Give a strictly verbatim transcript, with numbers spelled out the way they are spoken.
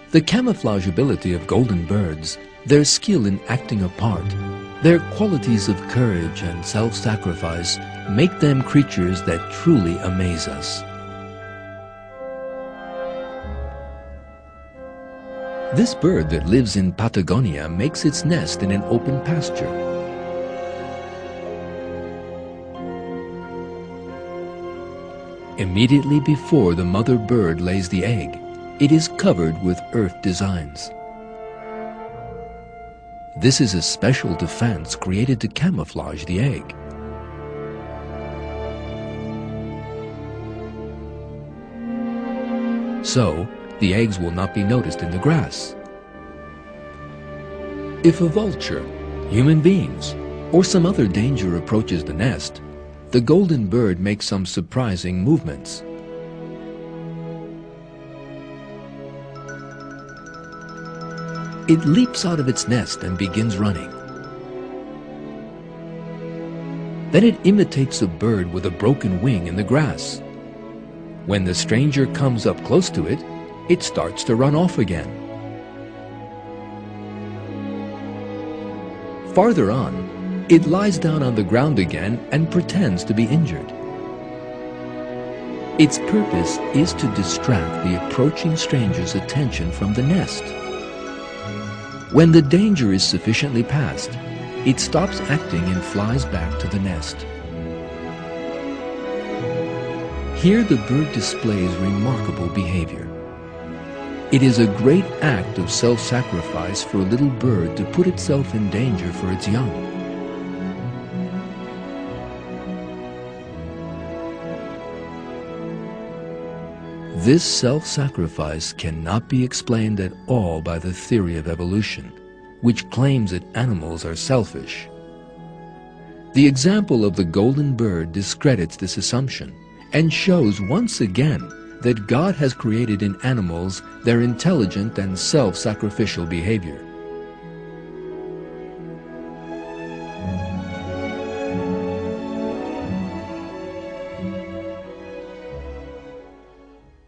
The camouflage ability of golden birds, their skill in acting a part, their qualities of courage and self-sacrifice make them creatures that truly amaze us. This bird that lives in Patagonia makes its nest in an open pasture. Immediately before the mother bird lays the egg, it is covered with earth designs. This is a special defense created to camouflage the egg. So, the eggs will not be noticed in the grass. If a vulture, human beings, or some other danger approaches the nest, the golden bird makes some surprising movements. It leaps out of its nest and begins running. Then it imitates a bird with a broken wing in the grass. When the stranger comes up close to it, it starts to run off again. Farther on, it lies down on the ground again and pretends to be injured. Its purpose is to distract the approaching stranger's attention from the nest. When the danger is sufficiently past, it stops acting and flies back to the nest. Here the bird displays remarkable behavior. It is a great act of self-sacrifice for a little bird to put itself in danger for its young. This self-sacrifice cannot be explained at all by the theory of evolution, which claims that animals are selfish. The example of the golden bird discredits this assumption and shows once again that God has created in animals their intelligent and self-sacrificial behavior.